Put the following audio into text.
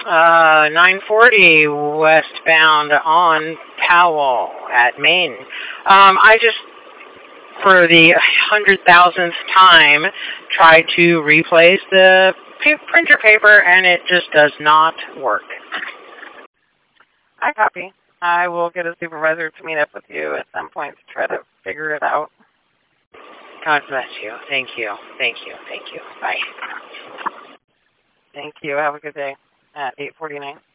940 westbound on Powell at Maine. I just, for the 100,000th time, tried to replace the printer paper, and it just does not work. I copy. I will get a supervisor to meet up with you at some point to try to figure it out. God bless you. Thank you. Thank you. Thank you. Bye. Thank you. Have a good day. At 8:49.